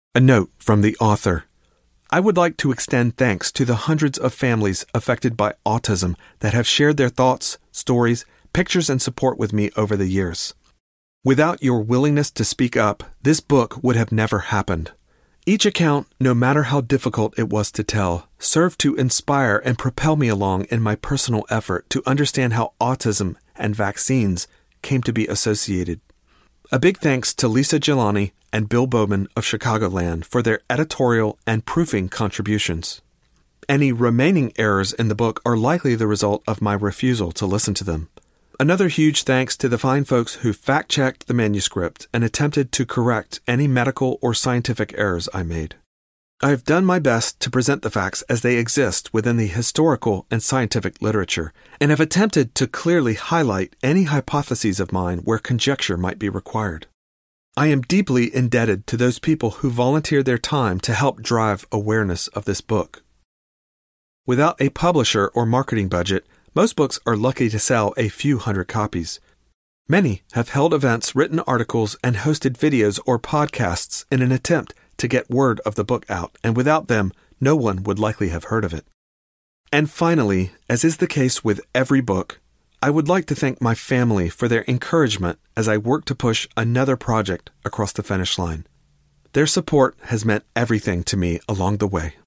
A note from the author. I would like to extend thanks to the hundreds of families affected by autism that have shared their thoughts, stories, pictures, and support with me over the years. Without your willingness to speak up, this book would have never happened. Each account, no matter how difficult it was to tell, served to inspire and propel me along in my personal effort to understand how autism and vaccines came to be associated. A big thanks to Lisa Jelani and Bill Bowman of Chicagoland for their editorial and proofing contributions. Any remaining errors in the book are likely the result of my refusal to listen to them. Another huge thanks to the fine folks who fact-checked the manuscript and attempted to correct any medical or scientific errors I made. I have done my best to present the facts as they exist within the historical and scientific literature, and have attempted to clearly highlight any hypotheses of mine where conjecture might be required. I am deeply indebted to those people who volunteered their time to help drive awareness of this book. Without a publisher or marketing budget, most books are lucky to sell a few hundred copies. Many have held events, written articles, and hosted videos or podcasts in an attempt to get word of the book out, and without them, no one would likely have heard of it. And finally, as is the case with every book, I would like to thank my family for their encouragement as I work to push another project across the finish line. Their support has meant everything to me along the way.